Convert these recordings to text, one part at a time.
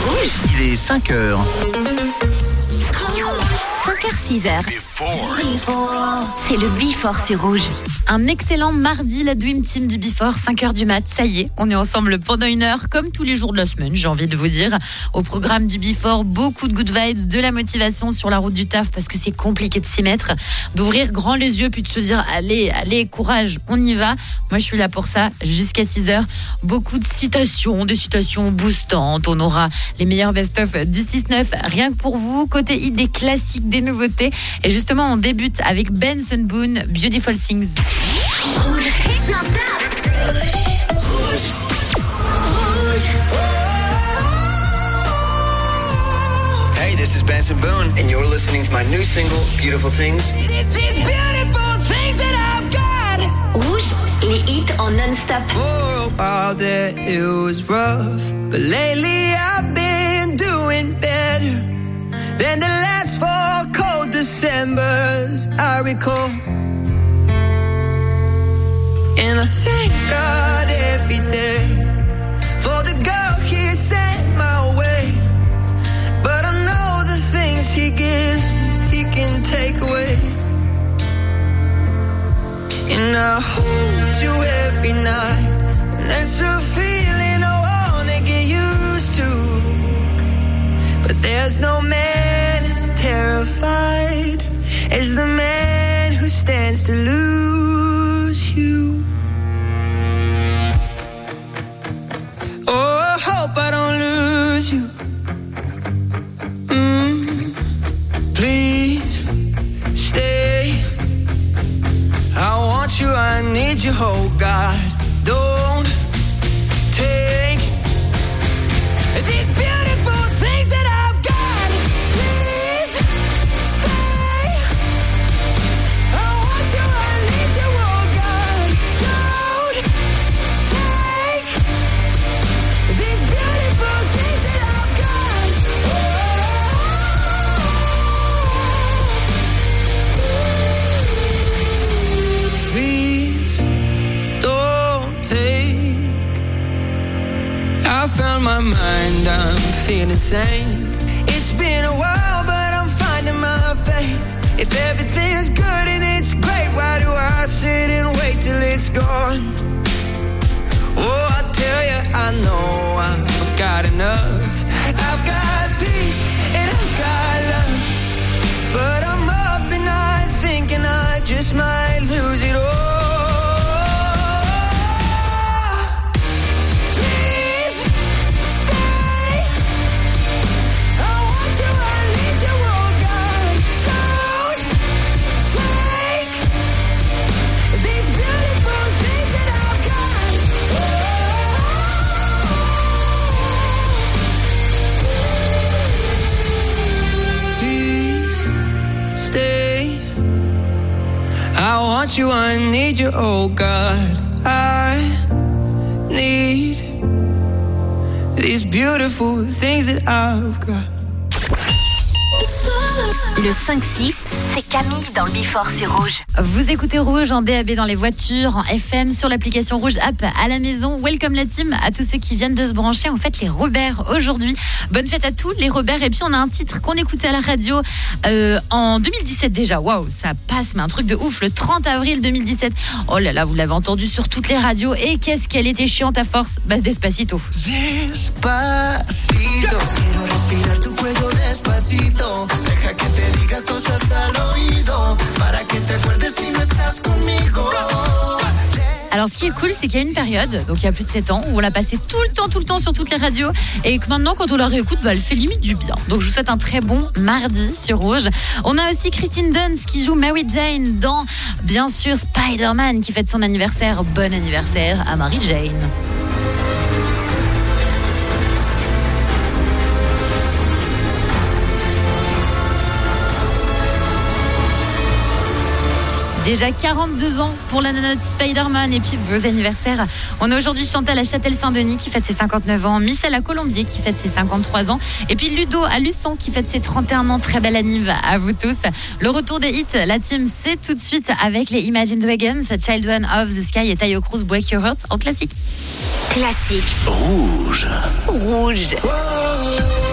Rouge. Il est 5h. 5h, 6h. C'est le Before sur Rouge. Un excellent mardi, la Dream Team du Before, 5h du mat. Ça y est, on est ensemble pendant une heure, comme tous les jours de la semaine, j'ai envie de vous dire. Au programme du Before, beaucoup de good vibes, de la motivation sur la route du taf, parce que c'est compliqué de s'y mettre. D'ouvrir grand les yeux, puis de se dire, allez, courage, on y va. Moi, je suis là pour ça, jusqu'à 6h. Beaucoup de citations, des citations boostantes. On aura les meilleurs best-of du 6-9, rien que pour vous. Côté hit, des classiques, des nouveautés. Et justement, on débute avec Benson Boone, Beautiful Things. Rouge. Hey, this is Benson Boone, and you're listening to my new single, Beautiful Things. These beautiful things that I've got. Rouge, les hits en non-stop. For a while there it was rough, but lately I've been doing better than the last 4 cold Decembers I recall. And I thank God every day for the girl He sent my way. But I know the things He gives me, He can take away. And I hold you every night, and that's a feeling I wanna get used to. But there's no man as terrified as the man who stands to lose you. Oh, I hope I don't lose you. Please stay. I want you, I need you, oh God. Don't take these beautiful things that I've got. Please stay. I want you, I need you, oh God. Don't take these beautiful things that I've got. Please don't take. I found my mind, I'm feeling sane. It's been a while, but I'm finding my faith. If everything's good and it's great, why do I sit and wait till it's gone? Oh, I tell you, I know I've got enough. I've got peace and I've got love, but I'm up and night thinking I just might lose it all. Please stay. I want you, I need you, oh God. Don't take these beautiful things that I've got. Please stay. I want you, I need you, oh God. I need these beautiful things that I've got. Le 5-6, c'est Camille dans le Before sur Rouge. Vous écoutez Rouge en DAB dans les voitures, en FM, sur l'application Rouge App à la maison. Welcome la team, à tous ceux qui viennent de se brancher. En fait, les Robert aujourd'hui. Bonne fête à tous les Robert. Et puis, on a un titre qu'on écoutait à la radio en 2017 déjà. Waouh, ça passe, mais un truc de ouf. Le 30 avril 2017. Oh là là, vous l'avez entendu sur toutes les radios. Et qu'est-ce qu'elle était chiante à force. Despacito. Despacito, quiero respirar tu cuello despacito. Deja que te diga cosas al oído, para que te acuerdes si no estás conmigo. Alors, ce qui est cool, c'est qu'il y a une période, donc il y a plus de 7 ans, où on l'a passé tout le temps sur toutes les radios, et que maintenant, quand on la réécoute, elle fait limite du bien. Donc, je vous souhaite un très bon mardi sur Rouge. On a aussi Kristen Dunst qui joue Mary Jane dans, bien sûr, Spider-Man, qui fête son anniversaire. Bon anniversaire à Mary Jane. Déjà 42 ans pour la nana de Spider-Man et puis vos anniversaires. On a aujourd'hui Chantal à Châtel-Saint-Denis qui fête ses 59 ans, Michel à Colombier qui fête ses 53 ans et puis Ludo à Luçon qui fête ses 31 ans. Très belle anniv à vous tous. Le retour des hits, la team, c'est tout de suite avec les Imagine Dragons, Children of the Sky et Tayo Cruz, Break Your Heart en classique. Rouge. Rouge. Oh.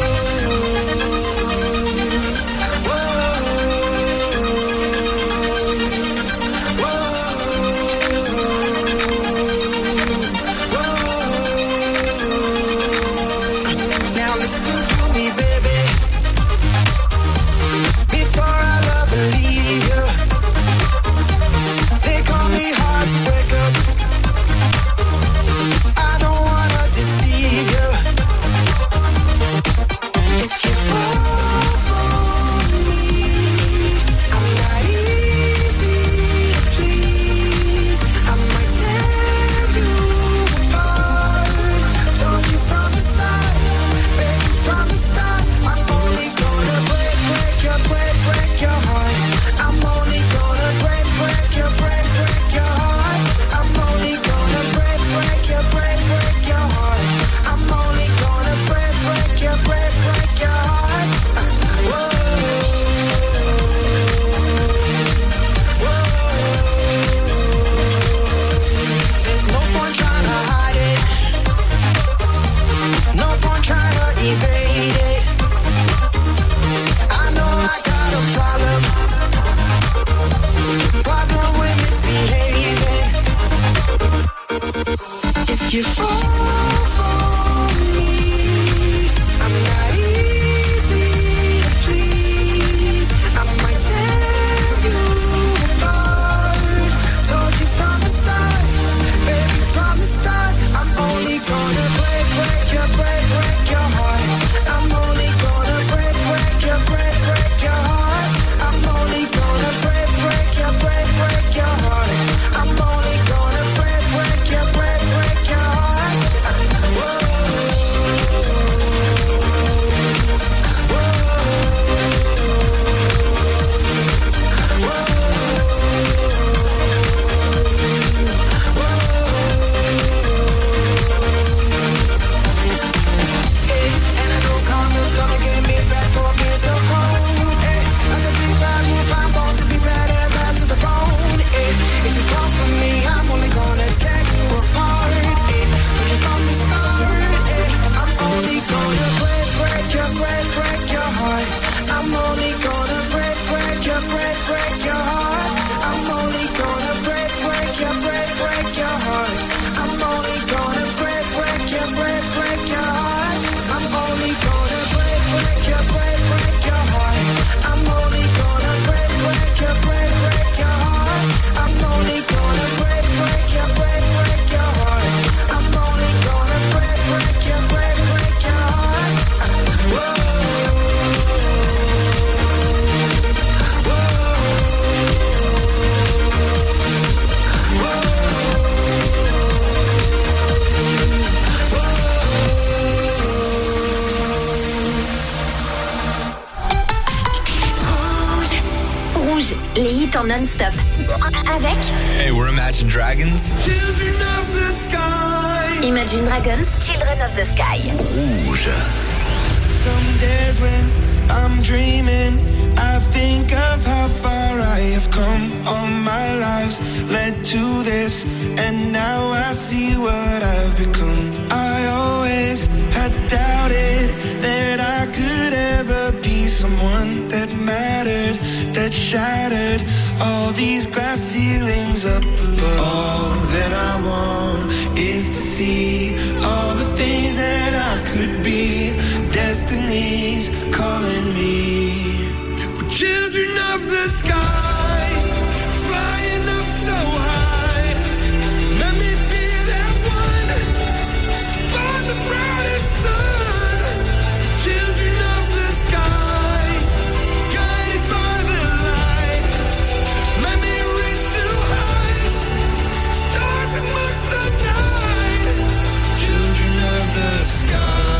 les hits en non-stop. Avec Hey, we're Imagine Dragons. Children of the sky. Imagine Dragons, Children of the Sky. Rouge. Some days when I'm dreaming, I think of how far I have come. All my lives led to this, and now I see what I've become. I always had doubted that I could ever be someone that mattered, that shattered all these glass ceilings up above. All that I want is to see all the things that I could be. Destiny's calling me. We're children of the sky, flying up so high. Let me be that one to find the brightest sun. Children of the sky, guided by the light. Let me reach new heights, stars amongst the night. Children of the sky.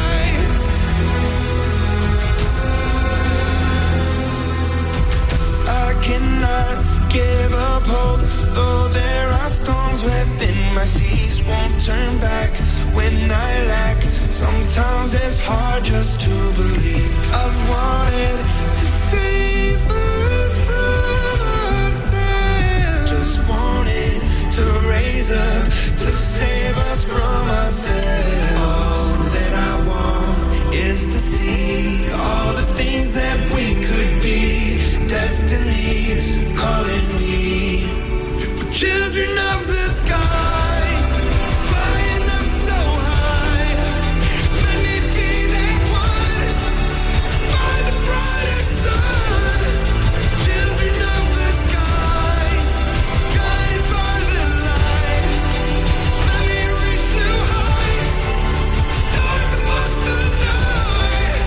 Cannot give up hope, though there are storms within my seas. Won't turn back when I lack. Sometimes it's hard just to believe. I've wanted to save us from ourselves. Just wanted to raise up to save us from ourselves. All that I want is to see all the things that we could be. Destiny's calling me. We're children of the sky, flying up so high. Let me be that one to find the brightest sun. Children of the sky, guided by the light. Let me reach new heights, stars amongst the night.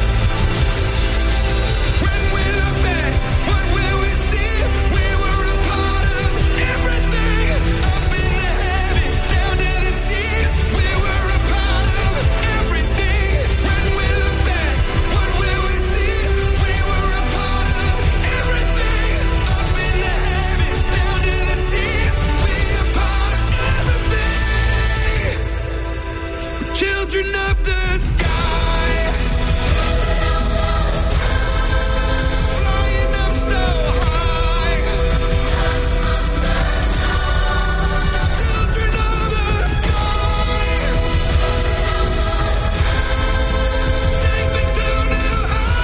When we look back, what will we see? We were a part of everything. Up in the heavens, down to the seas. We were a part of everything. When we look back, what will we see? We were a part of everything. Up in the heavens, down to the seas. We a part of everything. We're children of the sky. Flying up so high. Children of the sky. Take me to new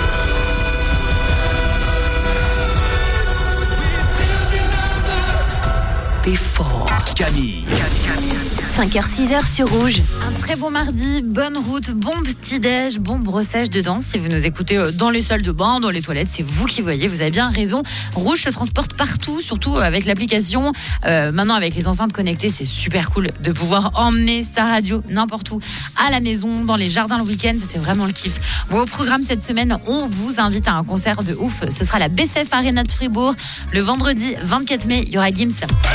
heights. We're children of the Before. Camille. 5h-6h sur Rouge. Un très bon mardi, bonne route, bon petit-déj, bon brossage de dents. Si vous nous écoutez dans les salles de bain, dans les toilettes, c'est vous qui voyez, vous avez bien raison. Rouge se transporte partout, surtout avec l'application. Maintenant, avec les enceintes connectées, c'est super cool de pouvoir emmener sa radio n'importe où, à la maison, dans les jardins le week-end. C'est vraiment le kiff. Bon, au programme cette semaine, on vous invite à un concert de ouf. Ce sera la BCF Arena de Fribourg. Le vendredi 24 mai, il y aura Gims.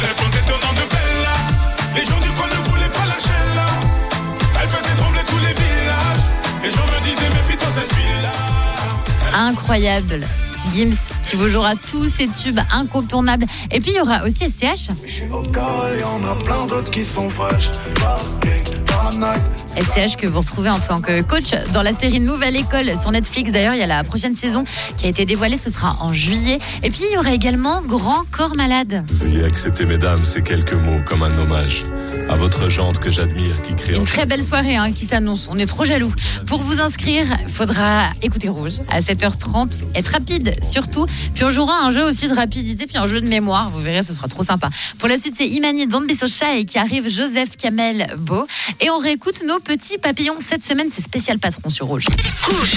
Les gens du coin ne voulaient pas lâcher là. Elle faisait trembler tous les villages. Les gens me disaient méfie-toi cette fille-là. Incroyable. Gims qui vous jouera tous ces tubes incontournables. Et puis il y aura aussi SCH. SCH que vous retrouvez en tant que coach dans la série Nouvelle École sur Netflix. D'ailleurs, il y a la prochaine saison qui a été dévoilée, ce sera en juillet. Et puis il y aura également Grand Corps Malade. Veuillez accepter, mesdames, ces quelques mots comme un hommage à votre jante que j'admire, qui crée Une très belle soirée qui s'annonce, on est trop jaloux. Pour vous inscrire, il faudra écouter Rouge à 7h30, être rapide surtout. Puis on jouera un jeu aussi de rapidité, puis un jeu de mémoire, vous verrez, ce sera trop sympa. Pour la suite, c'est Imani Don't Be So Shy qui arrive, Joseph Kamel Beau. Et on réécoute nos petits papillons. Cette semaine, c'est spécial patron sur Rouge. Rouge.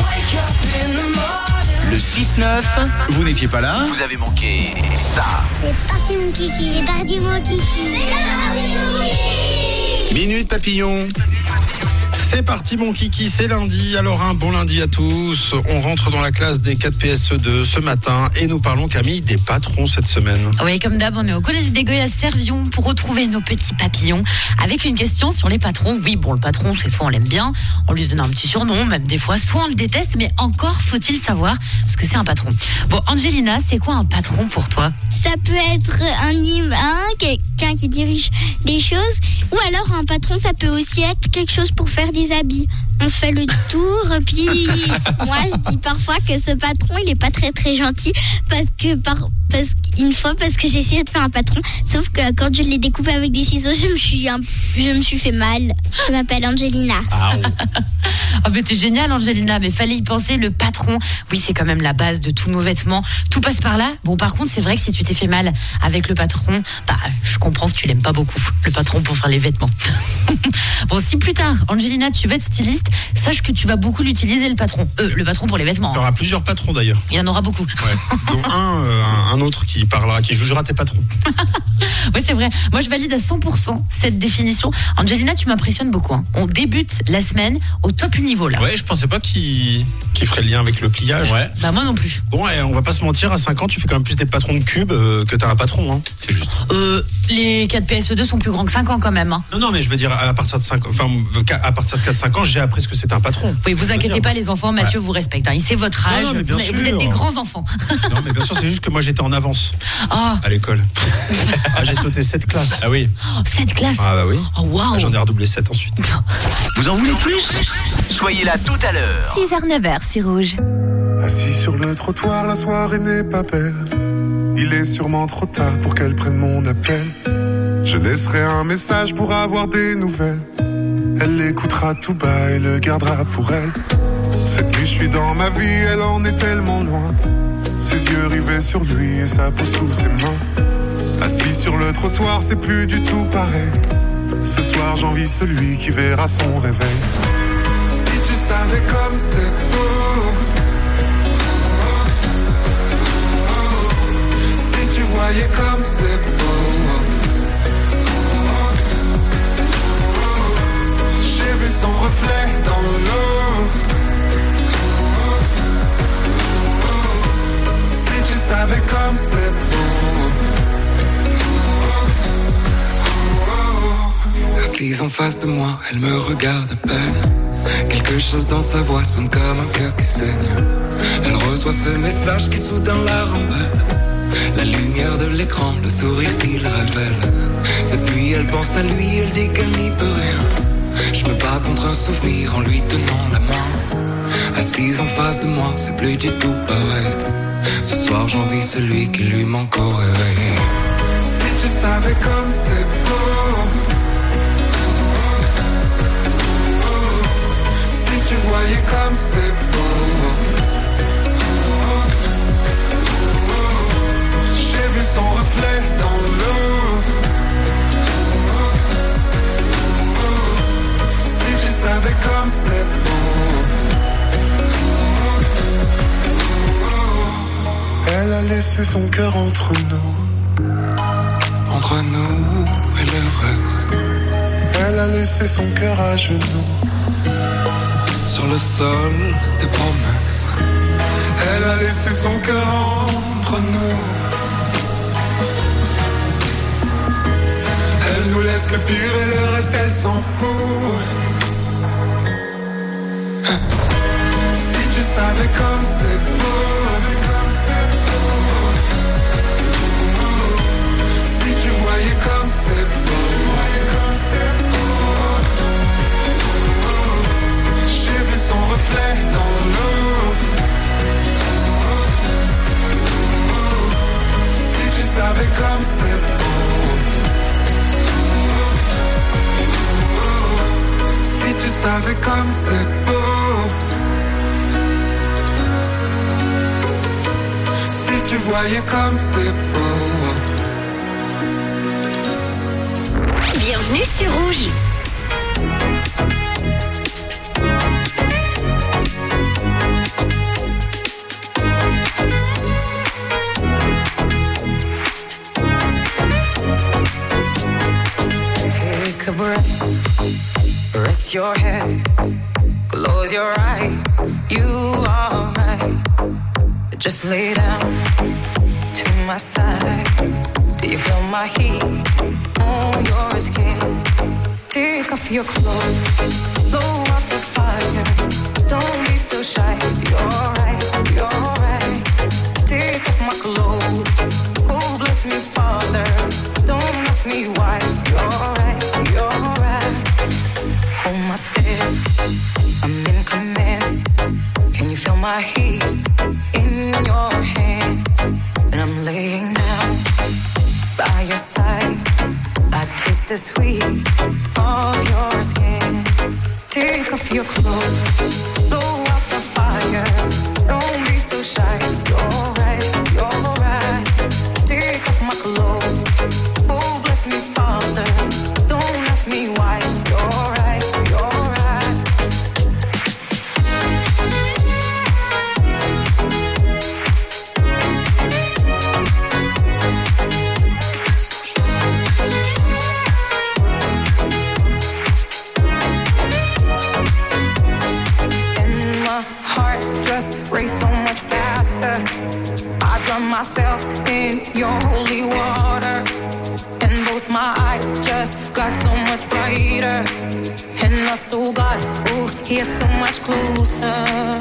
Le 6-9, vous n'étiez pas là, vous avez manqué ça. C'est parti mon kiki, c'est parti mon kiki. Minute Papillon, C'est parti mon kiki, c'est lundi. Alors un bon lundi à tous. On rentre dans la classe des 4 PSE2 ce matin et nous parlons, Camille, des patrons cette semaine. Oui, comme d'hab, on est au collège des Goyes à Servion pour retrouver nos petits papillons avec une question sur les patrons. Oui, bon, le patron, c'est soit on l'aime bien, on lui donne un petit surnom, même des fois, soit on le déteste, mais encore faut-il savoir ce que c'est un patron. Bon, Angelina, c'est quoi un patron pour toi? Ça peut être un humain, quelqu'un qui dirige des choses, ou alors un patron, ça peut aussi être quelque chose pour faire des habits. On fait le tour, puis moi je dis parfois que ce patron il est pas très très gentil parce que j'ai essayé de faire un patron, sauf que quand je l'ai découpé avec des ciseaux, je me suis fait mal. Je m'appelle Angelina. Oh, mais t'es génial, Angelina, mais fallait y penser, le patron. Oui, c'est quand même la base de tous nos vêtements. Tout passe par là. Bon, par contre, c'est vrai que si tu t'es fait mal avec le patron, je comprends que tu l'aimes pas beaucoup, le patron pour faire les vêtements. Bon, si plus tard, Angelina, tu veux être styliste, sache que tu vas beaucoup l'utiliser, le patron pour les vêtements. Tu auras plusieurs patrons d'ailleurs. Il y en aura beaucoup. Ouais. Dont un autre qui parlera, qui jugera tes patrons. Oui, c'est vrai. Moi, je valide à 100% cette définition. Angelina, tu m'impressionnes beaucoup. Hein. On débute la semaine au top niveau là. Ouais, je pensais pas qu'il ferait le lien avec le pliage. Ouais. Bah moi non plus. Bon, on va pas se mentir, à 5 ans, tu fais quand même plus des patrons de cubes que t'as un patron, hein. C'est juste. Les 4 PSE2 sont plus grands que 5 ans quand même. Hein. Non, mais je veux dire, à partir de 4-5 ans, j'ai appris ce que c'est un patron. Oui, vous inquiétez pas, les enfants, Mathieu vous respecte. Hein. Il sait votre âge. Non, mais bien sûr. Vous êtes des grands enfants. Non, mais bien sûr, c'est juste que moi j'étais en avance à l'école. J'ai sauté 7 classes. Ah oui. 7 classes. Ah bah oui. Oh waouh. J'en ai redoublé 7 ensuite. Vous en voulez plus? Soyez là tout à l'heure. 6h, 9h, c'est Rouge. Assis sur le trottoir, la soirée n'est pas belle. Il est sûrement trop tard pour qu'elle prenne mon appel. Je laisserai un message pour avoir des nouvelles. Elle l'écoutera tout bas et le gardera pour elle. Cette nuit je suis dans ma vie, elle en est tellement loin. Ses yeux rivés sur lui et sa peau sous ses mains. Assis sur le trottoir, c'est plus du tout pareil. Ce soir j'envie celui qui verra son réveil. Si tu savais comme c'est beau, si tu voyais comme c'est beau. J'ai vu son reflet dans l'eau. Si tu savais comme c'est beau. Assise en face de moi, elle me regarde à peine. Quelque chose dans sa voix sonne comme un cœur qui saigne. Elle reçoit ce message qui soudain la rembelle. La lumière de l'écran, le sourire qu'il révèle. Cette nuit elle pense à lui, elle dit qu'elle n'y peut rien. Je me bats contre un souvenir en lui tenant la main. Assise en face de moi, c'est plus du tout pareil. Ce soir j'envie celui qui lui manque au réveil. Si tu savais comme c'est beau. Si tu voyais comme c'est beau. J'ai vu son reflet dans l'eau. Si tu savais comme c'est beau. Elle a laissé son cœur entre nous. Entre nous et le reste. Elle a laissé son cœur à genoux. Sur le sol des promesses. Elle a laissé son cœur entre nous. Elle nous laisse le pire et le reste elle s'en fout. Si tu savais comme c'est beau. Si tu voyais comme c'est beau. J'ai vu son reflet dans l'eau. Si tu savais comme c'est beau. Si tu savais comme c'est beau. Si tu voyais comme c'est beau. Bienvenue sur Rouge. Take a breath, rest Rest your head, close your eyes. You are right. Just lay down to my side. Do you feel my heat on your skin? Take off your clothes, blow up the fire. Don't be so shy. You're right, you're right. Take off my clothes. Oh, bless me, Father. Don't ask me why. You're right, you're right. Hold my step, I'm in command. Can you feel my hips in your hands? And I'm laying down by your side. I taste the sweet of your skin. Take off your clothes, blow up the fire. Don't be so shy. You're right, you're right. Take off my clothes. Oh, bless me, Father. Don't ask me why. You're right, you're right. Race so much faster. I drown myself in your holy water, and both my eyes just got so much brighter. And I saw God, oh, He is so much closer.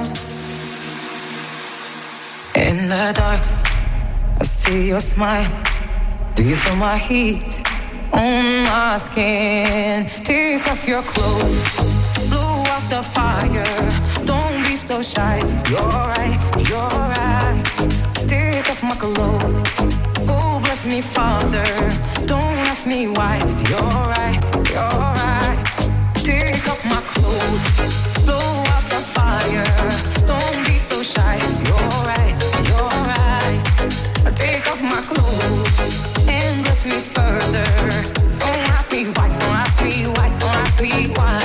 In the dark, I see your smile. Do you feel my heat on my skin? Take off your clothes, blow out the fire. Don't be so shy. You're right, you're right. Take off my clothes. Oh, bless me, Father. Don't ask me why. You're right, you're right. Take off my clothes. Blow up the fire. Don't be so shy. You're right, you're right. Take off my clothes and bless me further. Don't ask me why. Don't ask me why. Don't ask me why.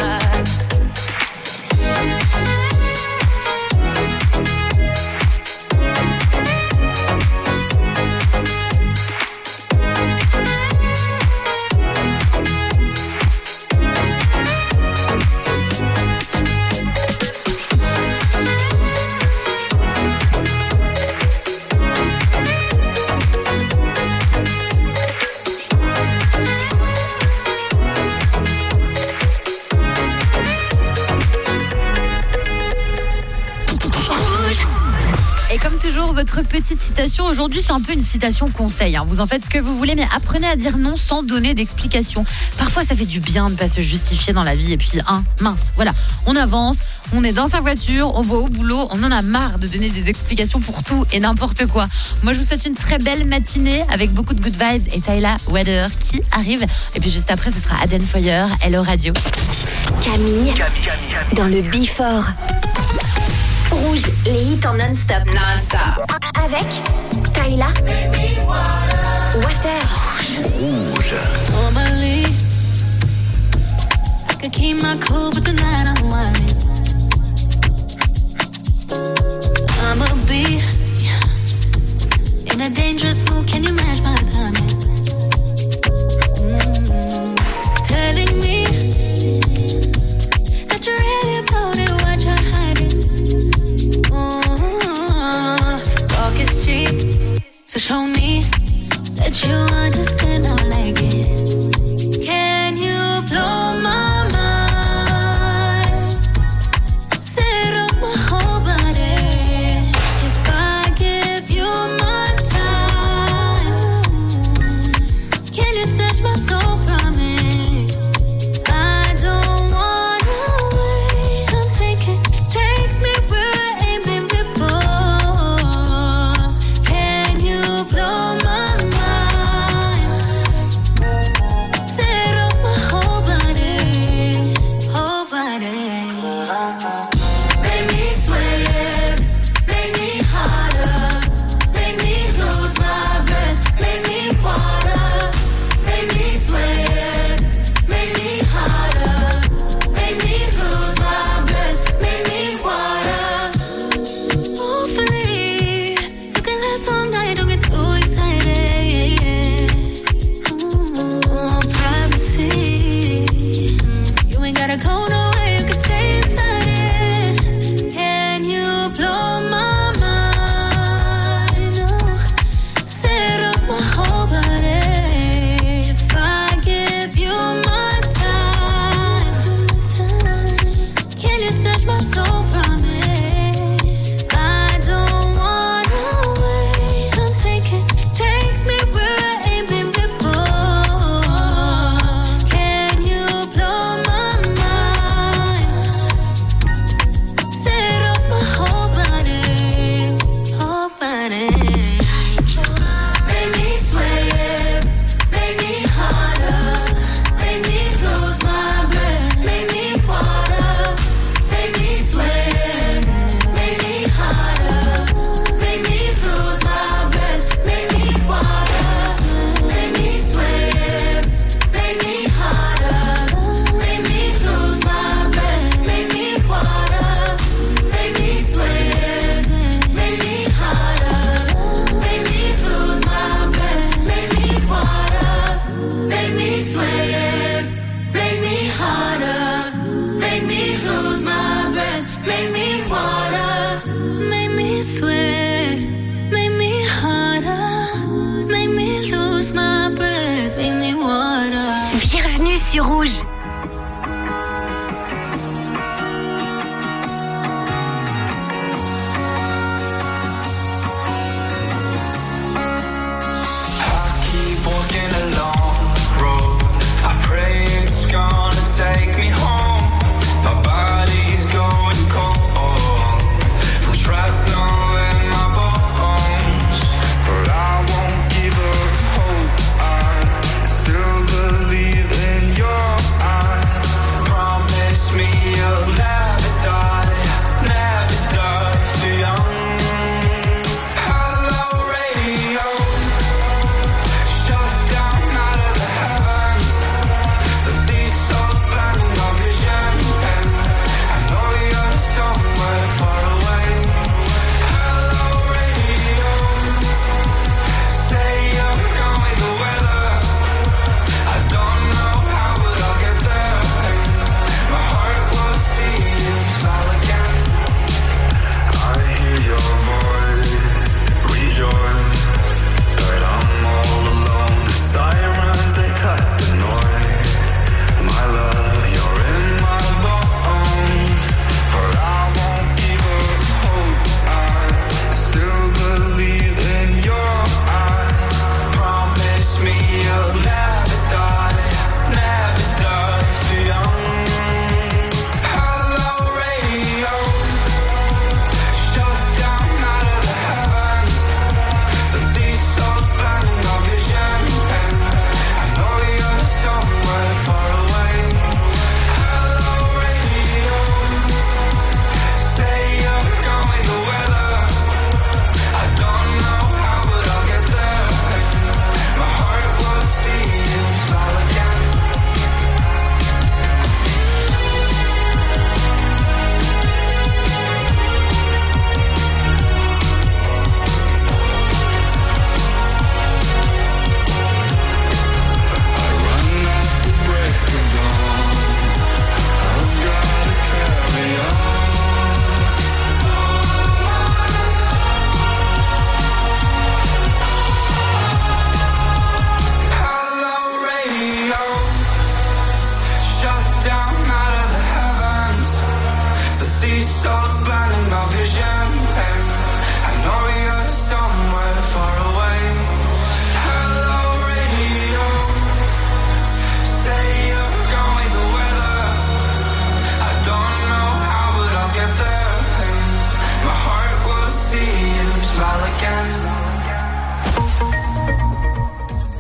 Votre petite citation aujourd'hui, c'est un peu une citation conseil. Vous en faites ce que vous voulez, mais apprenez à dire non sans donner d'explication. Parfois, ça fait du bien de ne pas se justifier dans la vie. Et puis, mince, voilà, on avance, on est dans sa voiture, on va au boulot, on en a marre de donner des explications pour tout et n'importe quoi. Moi, je vous souhaite une très belle matinée avec beaucoup de good vibes et Tyla Weather qui arrive. Et puis juste après, ce sera Aden Foyer, Hello Radio. Camille, dans le Before. Rouge, les hits en non-stop. Avec Tyla Water. Rouge. Normally, I could keep my cool, but tonight I'm whining. I'ma be in a dangerous mood. Can you match my timing? Telling me that you're really about it, what you're hiding. Talk is cheap, so show me that you understand. I like it. Can you blow my mind?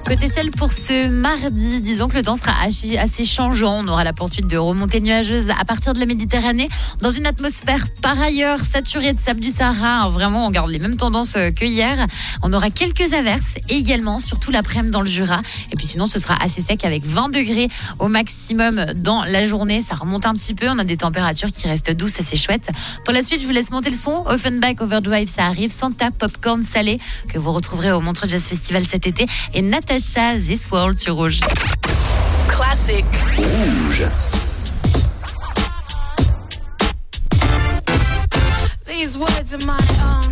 Côté ciel pour ce mardi, disons que le temps sera assez changeant. On aura la poursuite de remontées nuageuses à partir de la Méditerranée dans une atmosphère par ailleurs saturée de sable du Sahara. Vraiment, on garde les mêmes tendances que hier. On aura quelques averses et également, surtout l'après-midi dans le Jura. Et puis sinon, ce sera assez sec avec 20 degrés au maximum dans la journée. Ça remonte un petit peu. On a des températures qui restent douces, assez chouettes. Pour la suite, je vous laisse monter le son. Offenbach Overdrive, ça arrive. Santa Popcorn Salé que vous retrouverez au Montreux Jazz Festival cet été. Et Natasha This World sur Rouge. Classique Rouge. These words are my own.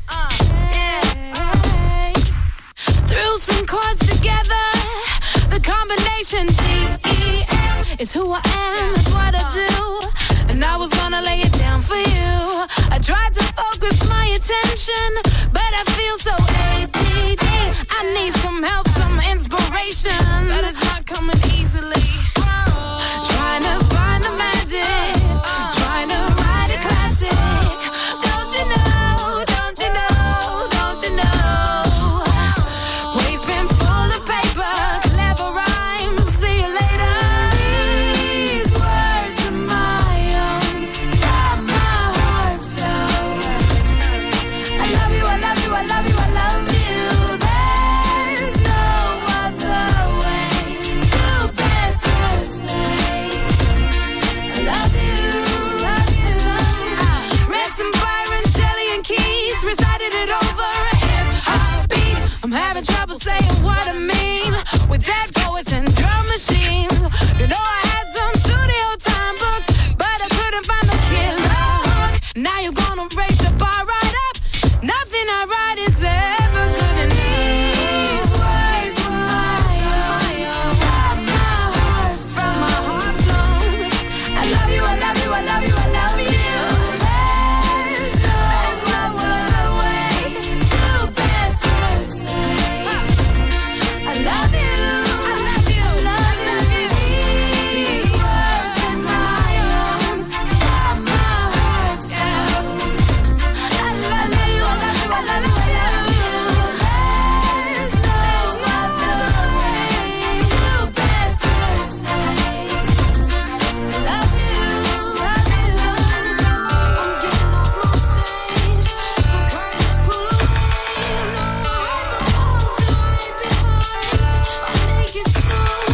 Threw some chords together. The combination D-E-F is who I am, is what I do. And I was gonna lay it down for you. I tried to focus my attention, but I feel so ADD. I need some help, some inspiration, but it's not coming easily. Trying to find the magic, trying to write a classic. Don't you know, don't you know, don't you know? Waste bin full of paper, clever rhymes, see you later. These words are my own, from my heart flow. I love you, I love you, I love you, I love you. There's no other way, too bad to say. I love you, love you, love you. Read some Byron, Shelley and Keats, recited it over a hip-hop beat. I'm having trouble saying what I mean with dead poets and drum machines. You know I had some studio time books, but I couldn't find the killer hook. Now you're gonna raise the bar right up. Nothing I write is ever good enough. These words were my own, from my heart, from my heart flown. I love you, I love you, I love you, I love you. There's no other way, too bad to say. I love you, I love you, love you. These words are my own, from my heart flown. I love you, I love you, I love you, I love you. There's no other way, too bad to say. I love you, love you, love you. I'm getting off my stage, but curtains pull away. No, I don't to hide behind my naked soul.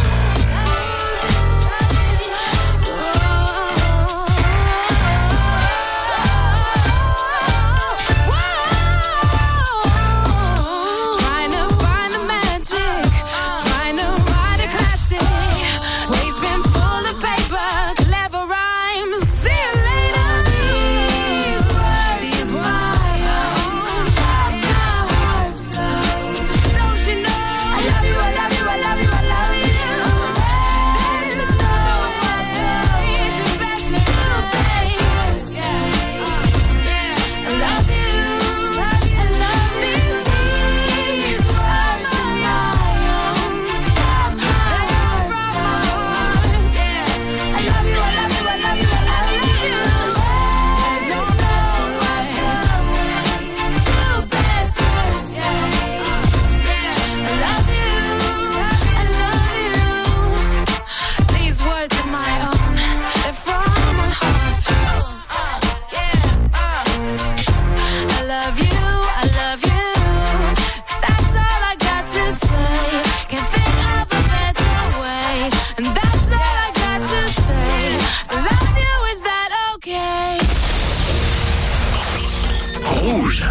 Trying to find the magic, trying to write a classic. Waste bin full of paper, clever rhymes. See you later. These words my own, from my heart flow. Don't you know? I love you, I love you, I love you, I love you. There's no way, too bad to say. I love you, I love these words are my own, from my heart. I love you, I love you, I love you, I love you. There's no better way, too bad to say. I love you. These words are my own, they're from my heart. I love you, I love you. That's all I got to say. Can't think of a better way. And that's all I got to say. I love you, is that okay? Rouge.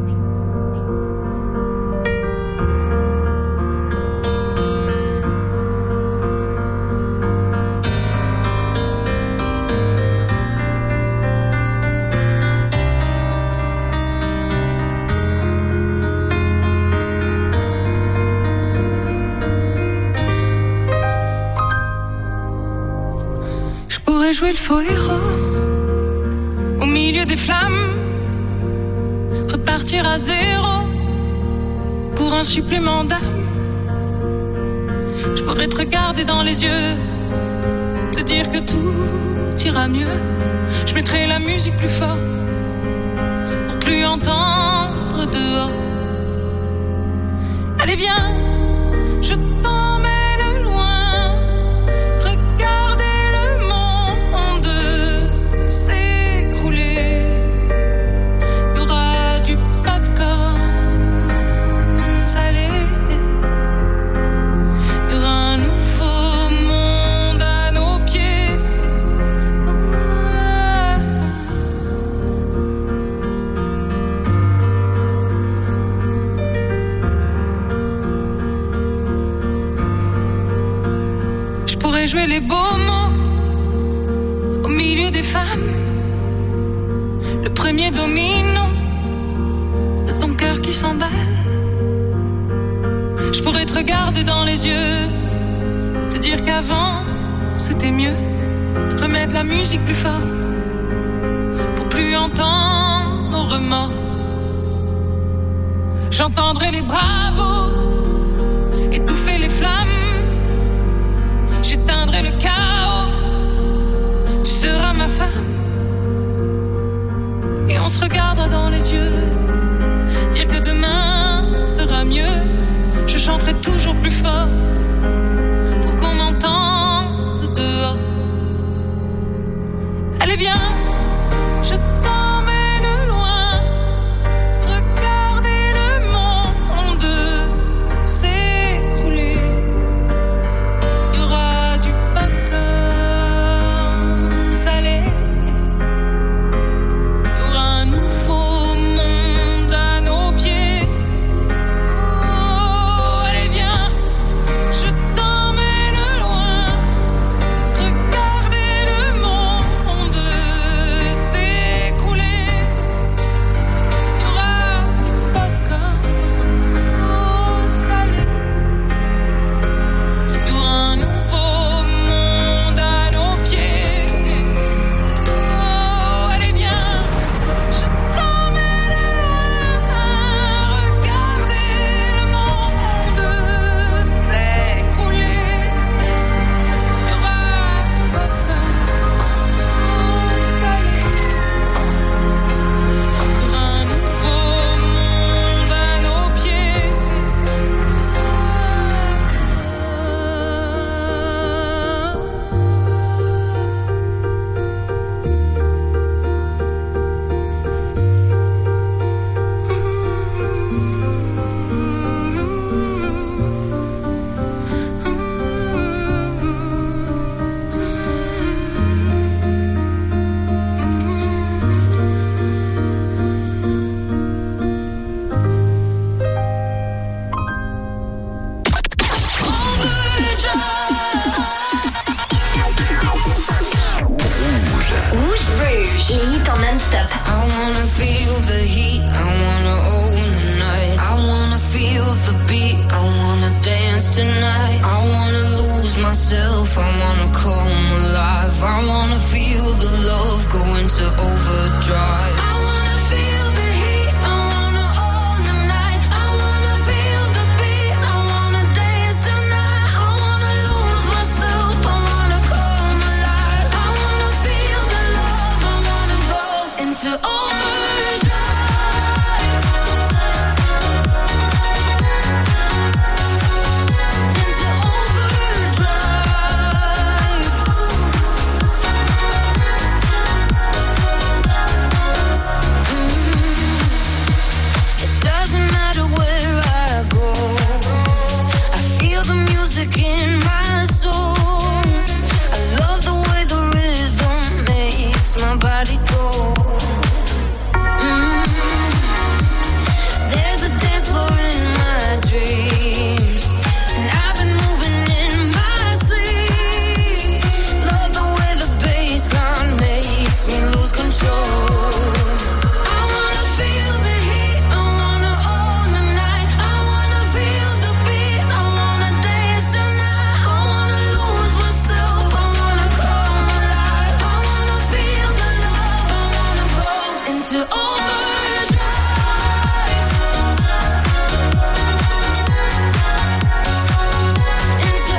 Je pourrais jouer le faux héros au milieu des flammes, repartir à zéro pour un supplément d'âme. Je pourrais te regarder dans les yeux, te dire que tout ira mieux. Je mettrai la musique plus fort pour plus entendre dehors. Allez viens, je jouer les beaux mots au milieu des femmes. Le premier domino de ton cœur qui s'emballe. Je pourrais te regarder dans les yeux, te dire qu'avant c'était mieux. Remettre la musique plus fort pour plus entendre nos remords. J'entendrai les bravos étouffer les flammes. J'éteindrai le chaos. Tu seras ma femme. Et on se regardera dans les yeux, dire que demain sera mieux. Je chanterai toujours plus fort pour qu'on m'entende dehors. Allez viens, je t'emmène loin. Regardez le monde s'écrouler. Il y aura du popcorn salé. Il y aura un nouveau monde à nos pieds. Oh, allez viens, je t'emmène loin. Regardez le monde s'écrouler. Il y aura du popcorn salé. Il y aura un nouveau monde à nos pieds. Oh, allez viens, je t'emmène loin. Regardez le monde s'écrouler. Il y aura du popcorn salé. Il y aura un nouveau monde à nos pieds. Rouge, les hits en non-stop. I wanna feel the heat, I wanna own the night. I wanna feel the beat, I wanna dance tonight. I wanna lose myself, I wanna come alive. I wanna feel the love go into overdrive. I wanna feel the heat, I wanna own the night. I wanna feel the beat, I wanna dance tonight. I wanna lose myself, I wanna come alive. I wanna feel the love, I wanna go into overdrive. Into overdrive. It doesn't matter where I go, I feel the music in my soul. I love the way the rhythm makes my body go. There's a dance floor in my dreams, and I've been moving in my sleep. Love the way the bassline makes me lose control. I wanna feel the heat, I wanna own the night. I wanna feel the beat, I wanna dance tonight. I wanna lose myself, I wanna come alive. I wanna feel the love, I wanna go into overdrive. Into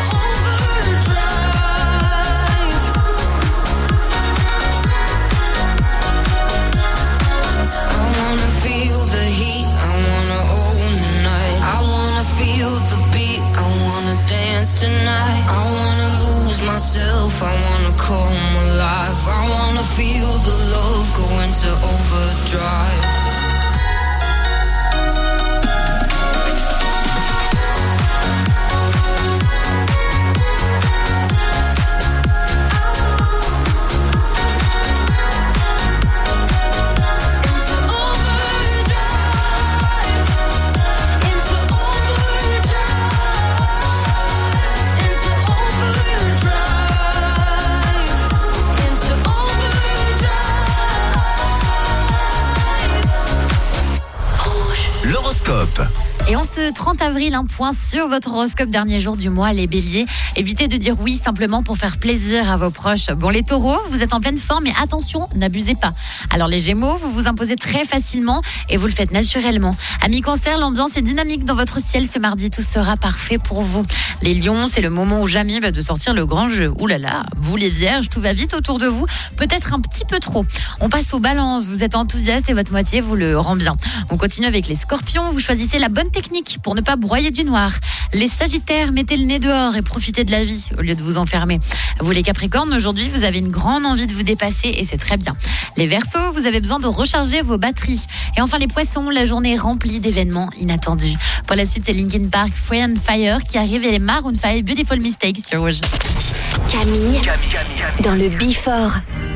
overdrive. I wanna feel the heat, I wanna own the night. I wanna feel the beat, I wanna dance tonight. I wanna lose myself, I wanna come alive. I wanna feel the love go into overdrive. Into overdrive. Into overdrive. Into overdrive. L'horoscope. Et en ce 30 avril, un point sur votre horoscope dernier jour du mois, les béliers. Évitez de dire oui simplement pour faire plaisir à vos proches. Bon, les taureaux, vous êtes en pleine forme, mais attention, n'abusez pas. Alors les gémeaux, vous vous imposez très facilement et vous le faites naturellement. Amis cancer, l'ambiance est dynamique dans votre ciel ce mardi, tout sera parfait pour vous. Les lions, c'est le moment ou jamais de sortir le grand jeu. Ouh là là, vous les vierges, tout va vite autour de vous, peut-être un petit peu trop. On passe aux balances, vous êtes enthousiaste et votre moitié vous le rend bien. On continue avec les scorpions, vous choisissez la bonne technique pour ne pas broyer du noir. Les sagittaires, mettez le nez dehors et profitez de la vie au lieu de vous enfermer. Vous les capricornes, aujourd'hui vous avez une grande envie de vous dépasser et c'est très bien. Les verseaux, vous avez besoin de recharger vos batteries. Et enfin les poissons, la journée est remplie d'événements inattendus. Pour la suite, c'est Linkin Park, Free and Fire qui arrive et les Maroon 5, Beautiful Mistake sur Rouge. Camille, dans le Before.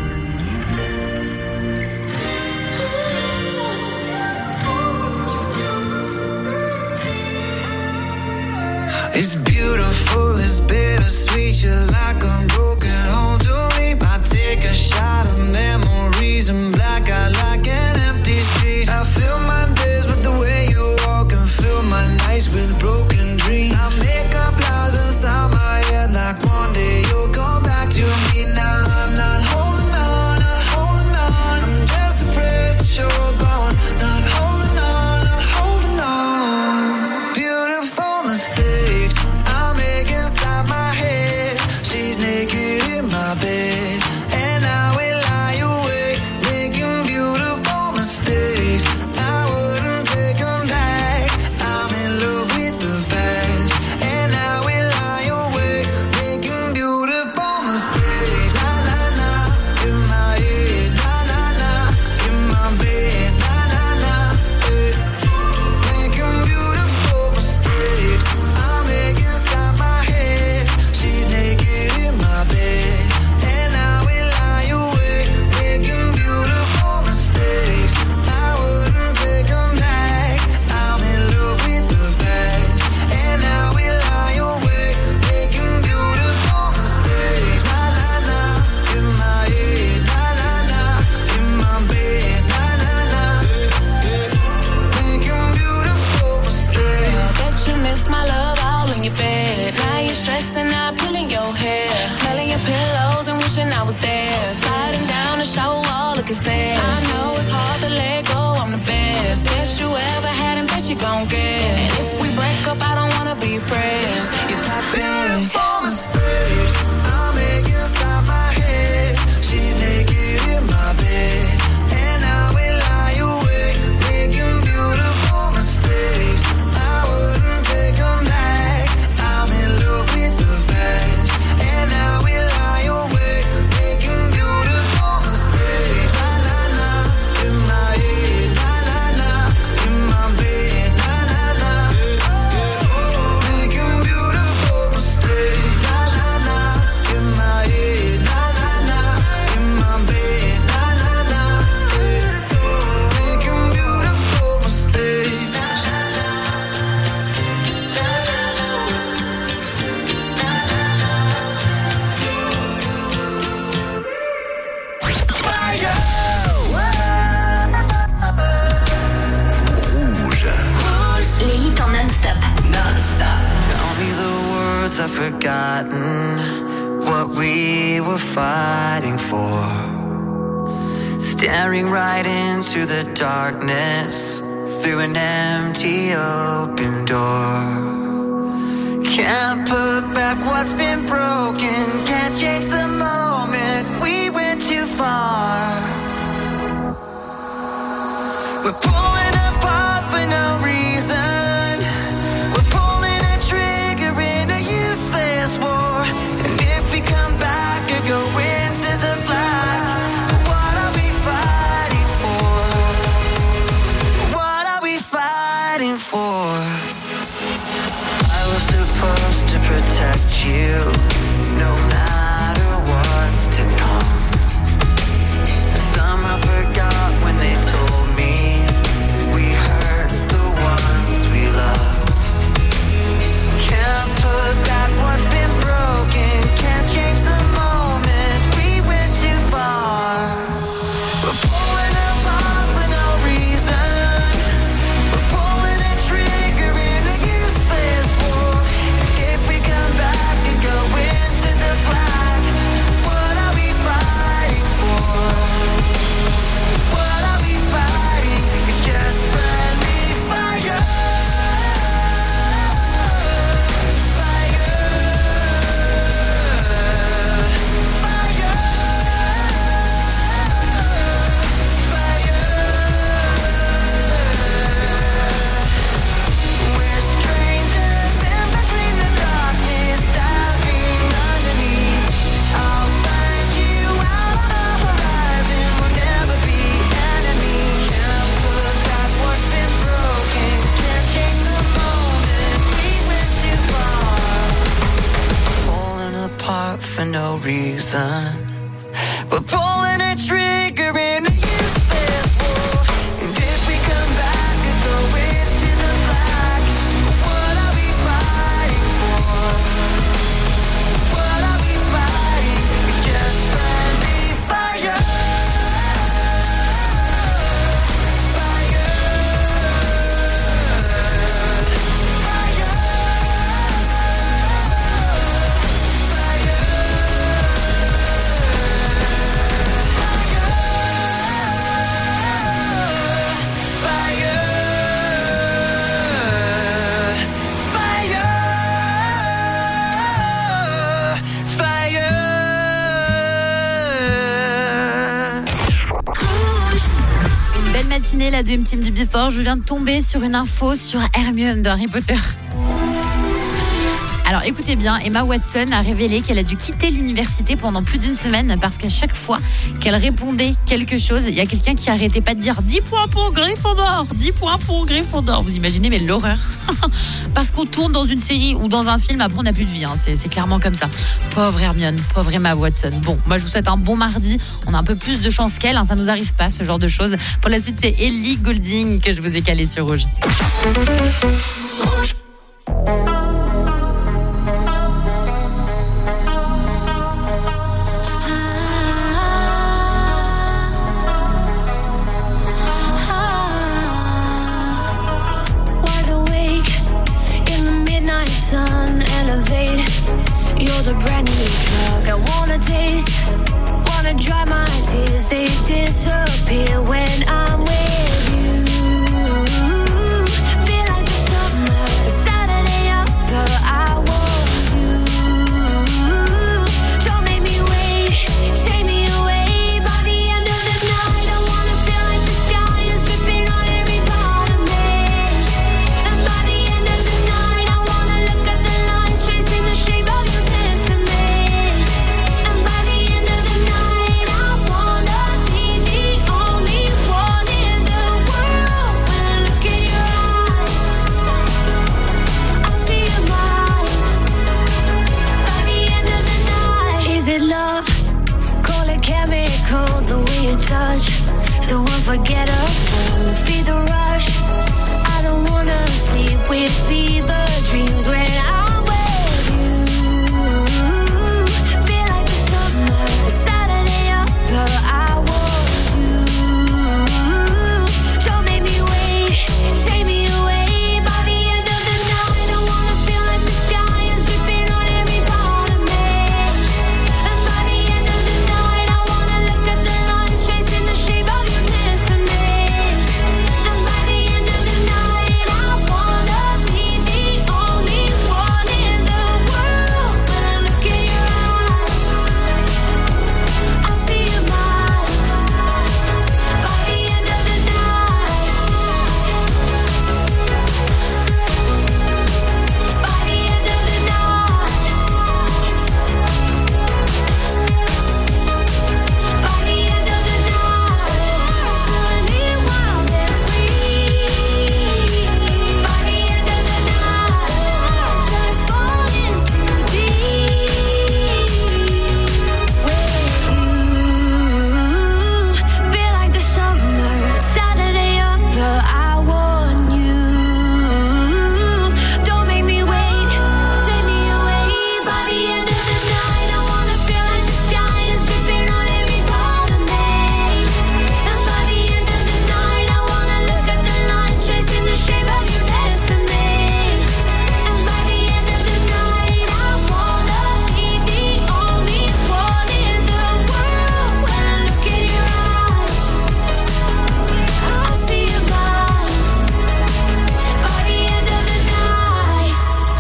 It's beautiful, it's bittersweet. You're like a broken home to me. I take a shot of memories and black out like an empty street. I fill my days with the way you walk and fill my nights with broken dreams. I make up lies inside my head like one day you'll come back to me. Now I'm not holding on, not holding on. I'm just afraid that you're gone. Not holding on, not holding on. Beautiful mistakes I make inside my head. She's naked in my bed, and I will lie awake, making beautiful mistakes. I wouldn't take them back. I'm in love with the past, and I will lie awake, making beautiful mistakes. Na na na, in my head. Na na na, in my bed. Na na na, making beautiful mistakes. I make inside my head. She's naked in my bed, and I will lie awake, making beautiful mistakes. I wouldn't take them back. I'm in love with the past, and I will lie awake, making beautiful mistakes. Na na na, in my head. Na na na, in my bed. Na na na, making beautiful mistakes. Bet you miss my love all in your bed. Now you're stressing out, pulling your hair, smelling your pillows and wishing I was there. Sliding down the shower wall, looking sad. I know it's hard to let go, I'm the best. Best you ever had and best you gon' get. And if we break up, I don't wanna be friends. You're toxic. Beautiful mistakes I make inside my head. She's naked in my bed, and I will lie awake, making beautiful mistakes. I wouldn't take them back. I'm in love with the past, and I will lie awake, making beautiful mistakes. Na na na, in my head. Na na na, in my bed. Na na na, making beautiful mistakes. Na na na, in my head. Na na na, in my bed. Na na na, making beautiful mistakes. Rouge. Les hits en non-stop. Tell me the words I've forgotten, what we were fighting for. Staring right into the darkness, through an empty open door. Can't put back what's been broken, can't change the moment, we went too far. We're pulling apart for no reason. We're pulling a trigger in a useless war. And if we come back or go into the black, what are we fighting for? What are we fighting for? I was supposed to protect you, no matter what's to come. Somehow forgot when they told me sun. We're pulling a trigger in a useless war. And if we come back and go into the black, what are we fighting for? What are we fighting? It's just friendly fire. Matinée, la deuxième team du Before. Je viens de tomber sur une info sur Hermione de Harry Potter. Alors écoutez bien, Emma Watson a révélé qu'elle a dû quitter l'université pendant plus d'une semaine parce qu'à chaque fois qu'elle répondait quelque chose, il y a quelqu'un qui arrêtait pas de dire 10 points pour Gryffondor, 10 points pour Gryffondor. Vous imaginez, mais l'horreur. Parce qu'on tourne dans une série ou dans un film, après on n'a plus de vie, hein. C'est clairement comme ça. Pauvre Hermione, pauvre Emma Watson. Bon, moi je vous souhaite un bon mardi, on a un peu plus de chance qu'elle, hein. Ça nous arrive pas ce genre de choses. Pour la suite, c'est Ellie Goulding que je vous ai calé sur Rouge. You're the brand new drug I wanna taste. Wanna dry my tears, they disappear when I'm with you. Feel like the summer, Saturday upper, I want you. Don't make me wait, take me away. By the end of the night, I wanna feel like the sky is dripping on every part of me. And by the end of the night, I wanna look at the lines tracing the shape of your lips and me. And by the end of the night, I wanna be the only one in the world. When I look in your eyes, I see a mind. By the end of the night, is it love? Call it chemical, the way you touch, so unforgettable. Feed the rush. I don't wanna sleep with fever dreams when I'm with you. Feel like the summer, Saturday upper, I want you. Don't make me wait, take me away. By the end of the night, I wanna feel like the sky is dripping on every part of me. And by the end of the night, I wanna look at the lines tracing the shape of your lips and me. And by the end of the night, I wanna be the only one in the world. When I look in your eyes, I see a mind. By the end of the night, by the end of the night, by the end of the night, running wild and free. By the end of the night, just falling too deep. With you, feel like the summer, Saturday upper, I want you. Don't make me wait, take me away. By the end of the night, I wanna feel like the sky is dripping on every part of me. And by the end of the night, I wanna look at the lines tracing the shape of your lips and me. And by the end of the night, I wanna be the only one in the world. When I look in your eyes, I see a mind. By the end of the night.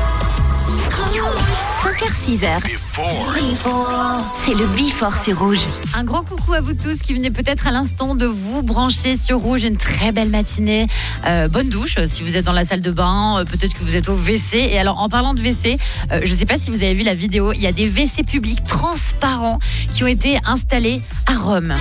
5h-6h. C'est le Before sur Rouge. Un grand coucou à vous tous qui venez peut-être à l'instant de vous brancher sur Rouge. Une très belle matinée. Bonne douche si vous êtes dans la salle de bain. Peut-être que vous êtes au WC. Et alors, en parlant de WC, je ne sais pas si vous avez vu la vidéo. Il y a des WC publics transparents qui ont été installés à Rome.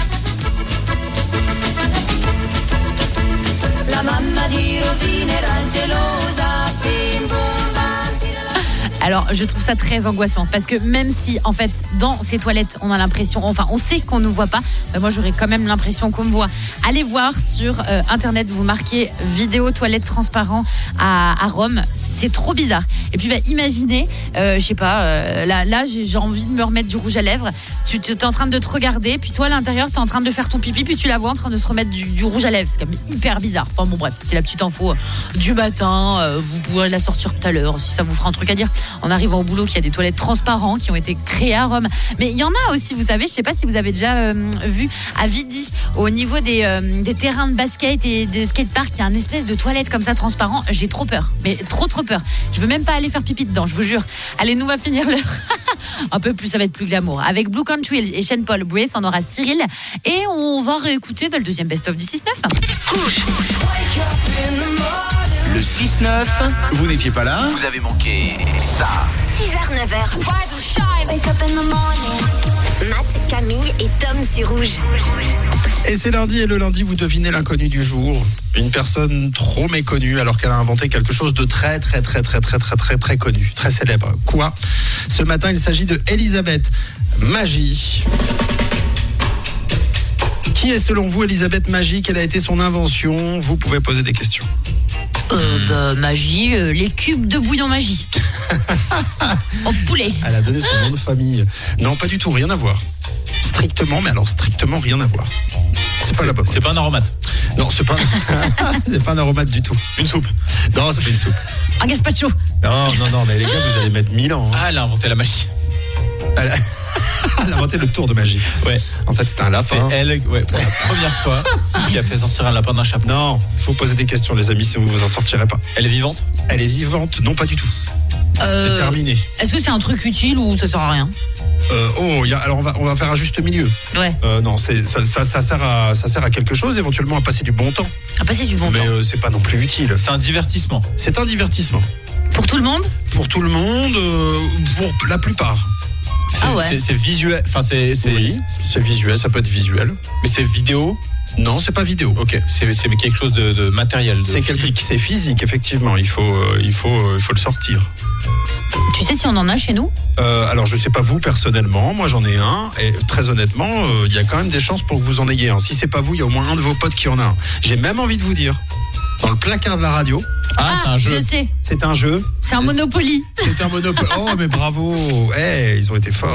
La mamma di Rosina era gelosa, bim bum bam, Alors, je trouve ça très angoissant parce que même si, en fait, dans ces toilettes, on a l'impression, enfin, on sait qu'on ne nous voit pas, moi, j'aurais quand même l'impression qu'on me voit. Allez voir sur Internet, vous marquez vidéo toilette transparent à Rome. C'est trop bizarre. Et puis, imaginez, je sais pas, là, j'ai envie de me remettre du rouge à lèvres. Tu es en train de te regarder, puis toi, à l'intérieur, tu es en train de faire ton pipi, puis tu la vois en train de se remettre du rouge à lèvres. C'est quand même hyper bizarre. Enfin, bon, bref, c'était la petite info du matin. Vous pourrez la sortir tout à l'heure si ça vous fera un truc à dire en arrivant au boulot, qu'il y a des toilettes transparentes qui ont été créées à Rome. Mais il y en a aussi, vous savez, je sais pas si vous avez déjà vu à Vidi, au niveau des terrains de basket et de skatepark, il y a une espèce de toilette comme ça transparent. J'ai trop peur, mais trop peur. Je veux même pas aller faire pipi dedans, je vous jure. Allez, nous on va finir l'heure un peu plus, ça va être plus glamour. Avec Blue Country et Sean Paul Brace, on aura Cyril et on va réécouter le deuxième best-of du 6-9. Le 6-9, vous n'étiez pas là, vous avez manqué ça. 6h, 9h. Wake up in the morning. Matt, Camille et Tom sur Rouge. Et c'est lundi, et le lundi, vous devinez l'inconnu du jour. Une personne trop méconnue alors qu'elle a inventé quelque chose de très connu, très célèbre. Quoi ? Ce matin, il s'agit de Elisabeth Magie. Qui est selon vous Elisabeth Magie ? Quelle a été son invention ? Vous pouvez poser des questions. Magie, les cubes de bouillon magie. En poulet. Elle a donné son nom de famille. Non, pas du tout, rien à voir. Strictement rien à voir. C'est pas un aromate. Non, c'est pas un aromate du tout. Une soupe. Non, c'est pas une soupe. Un gazpacho. Non, mais les gars, vous allez mettre 1000 ans. Ah, elle a inventé la magie. Elle a inventé le tour de magie. Ouais. En fait, c'était un lapin. C'est elle, pour la première fois, qui a fait sortir un lapin d'un chapeau. Non, il faut poser des questions, les amis, sinon vous en sortirez pas. Elle est vivante ? Elle est vivante, non, pas du tout. C'est terminé. Est-ce que c'est un truc utile ou ça sert à rien ? Alors on va faire un juste milieu. Ouais. Non, ça sert à quelque chose, éventuellement à passer du bon temps. À passer du bon temps. Mais c'est pas non plus utile. C'est un divertissement. C'est un divertissement. Pour tout le monde ? Pour tout le monde, pour la plupart. C'est visuel. Enfin, Oui, c'est visuel, ça peut être visuel. Mais c'est vidéo ? Non, c'est pas vidéo. Ok, c'est quelque chose de matériel. C'est physique, effectivement. Il faut le sortir. Tu sais si on en a chez nous ? Alors je sais pas vous personnellement, moi j'en ai un et très honnêtement, il y a quand même des chances pour que vous en ayez un. Si c'est pas vous, il y a au moins un de vos potes qui en a un. J'ai même envie de vous dire, dans le placard de la radio. C'est un jeu. Je sais. C'est un jeu. C'est un Monopoly. C'est un Monopoly. Oh mais bravo. Ils ont été forts.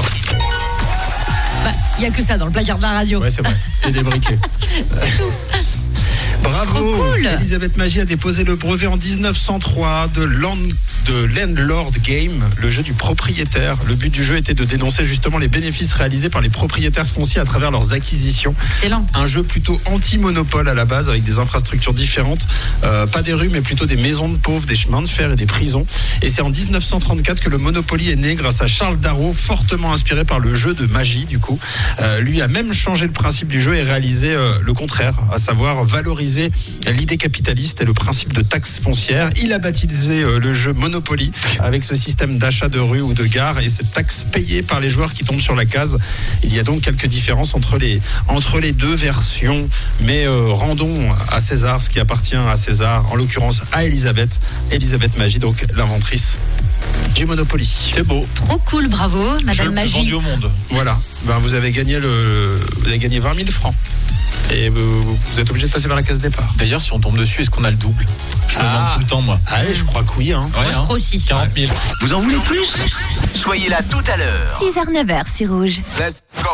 Il y a que ça dans le placard de la radio. Ouais, c'est vrai. Et des briquets. C'est tout. Bravo. Trop cool. Elisabeth Magie a déposé le brevet en 1903 de Landlord Game, le jeu du propriétaire. Le but du jeu était de dénoncer justement les bénéfices réalisés par les propriétaires fonciers à travers leurs acquisitions. Excellent. Un jeu plutôt anti-monopole à la base, avec des infrastructures différentes. Pas des rues, mais plutôt des maisons de pauvres, des chemins de fer et des prisons. Et c'est en 1934 que le Monopoly est né grâce à Charles Darrow, fortement inspiré par le jeu de magie du coup. Lui a même changé le principe du jeu et réalisé le contraire, à savoir valoriser l'idée capitaliste et le principe de taxe foncière. Il a baptisé le jeu Monopoly avec ce système d'achat de rue ou de gare et cette taxe payée par les joueurs qui tombent sur la case. Il y a donc quelques différences entre les deux versions, mais rendons à César ce qui appartient à César, en l'occurrence à Elisabeth Magie, donc l'inventrice du Monopoly. C'est beau. Trop cool, bravo, Madame Magie. Vendu au monde. Voilà, vous avez gagné 20 000 francs. Et vous êtes obligé de passer par la case départ. D'ailleurs, si on tombe dessus, est-ce qu'on a le double ? Je me demande tout le temps, moi. Ah oui, je crois que oui. Moi, je crois aussi. 40 000. Vous en voulez plus ? Soyez là tout à l'heure. 6h, 9h sur Rouge. Let's go.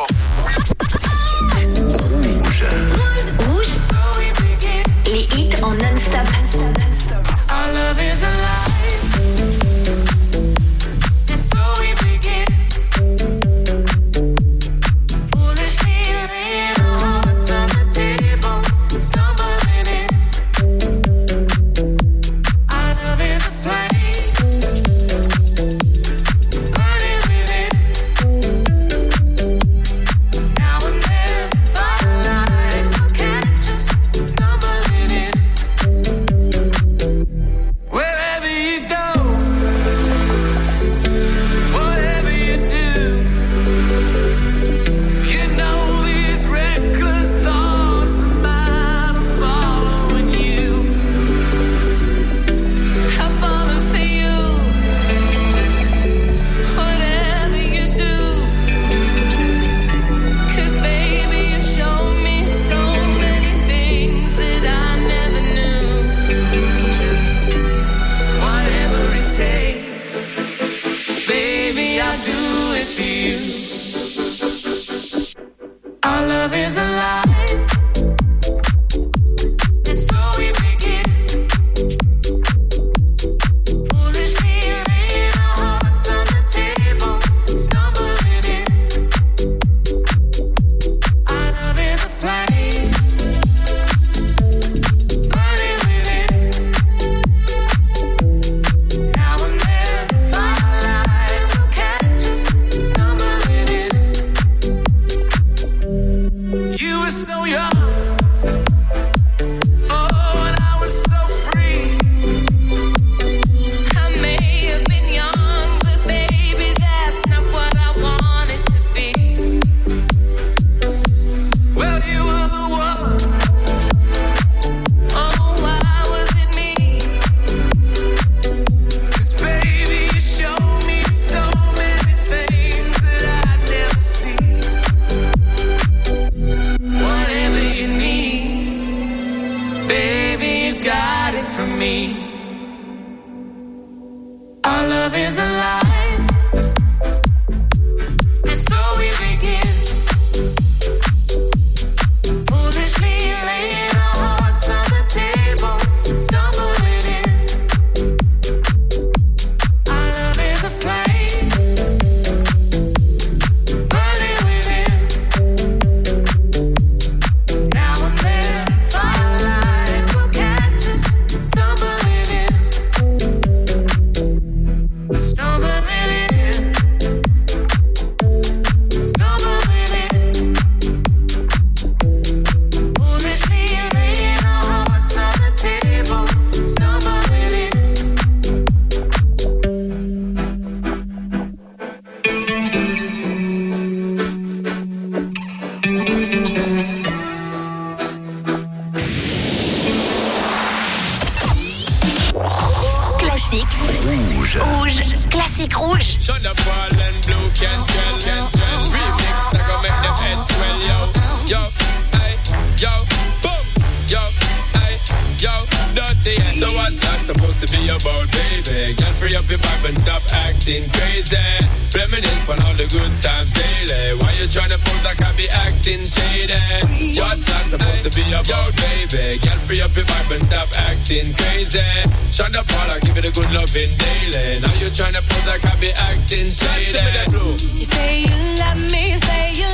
Rouge. Les hits en non-stop. Our love is alive. So we begin. Foolishly laying our hearts on the table, stumbling in. Our love is a flame, burning within. Now and then, firelight will catch us stumbling in. love is alive. And so we begin. Foolishly laying our hearts on the table, stumbling in. Our love is a flame, burning within. Now and then, firelight will catch us stumbling in. You were so young, oh, and I was so free. I may have been young, but baby, that's not what I wanted to be. Well, you were the one. Oh, why was it me? 'Cause baby, you showed me so many things that I'd never see. Whatever you need, baby, you got it from me. Our love is alive, and so we begin. Foolishly laying our hearts on the table, stumbling in. Our love is a flame, burning within. Now and then, firelight will catch us stumbling in. Stumbling in. Stumbling in. Foolishly laying our hearts on the table, stumbling in. Classique. Rouge. Rouge. Classique rouge. Shut the ball and blue can tell. Remix, I gon' make them heads swell, yo. Yo, ay, yo, boom. Yo, ay, yo, dirty. So what's that supposed to be about, baby? Girl, free up your vibe and stop acting crazy. Reminisce on all the good times daily. Why you tryna pose like I be acting shady? What's that supposed to be about, baby? Girl, free up your vibe and stop acting crazy. Shut the ball, I give it a good loving daily. Now you tryna pose like I be acting shady. You say you love me, say you